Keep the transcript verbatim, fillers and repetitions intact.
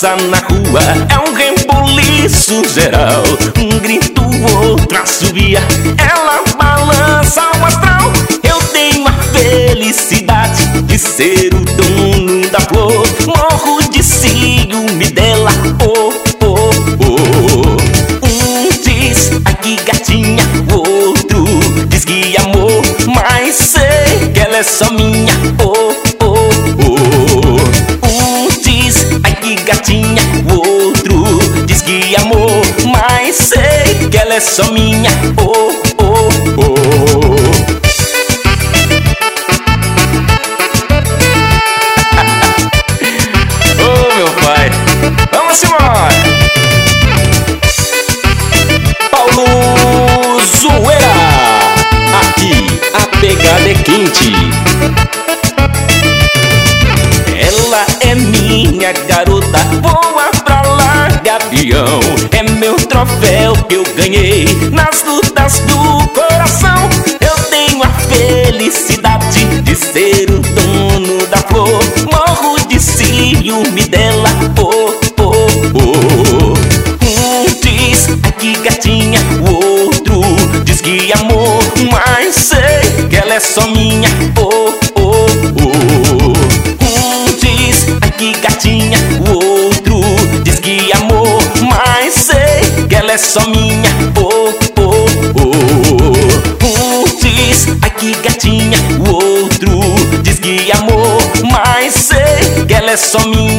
passa na rua é um rebuliço geral, um grito, outro assovia, ela balança o astral. Eu tenho a felicidade de ser o dono da flor, morro de ciúme dela, oh, oh, oh. Um diz, ai que gatinha, o outro diz que amor, mas sei que ela é só minha, oh, oh, oh. Um diz, ai que gatinha, o outro diz que amor, mas sei que ela é só minha, oh, oh, oh. Oh, meu pai, vamos embora! Paulo Zoeira, aqui a pegada é quente. Ela é minha garota, voa pra lá, gavião. É meu troféu que eu ganhei nas lutas do coração. Eu tenho a felicidade de ser o dono da flor, morro de ciúme dela, oh, oh, oh. Um diz, ai que gatinha, o outro diz que amor, mas sei que ela é só minha, oh, oh, oh. Um diz, ai que gatinha, o outro diz que amor, mas sei que ela é só minha, oh, oh, oh. Um diz, ai que gatinha, o outro diz que amor, mas sei que ela é só minha.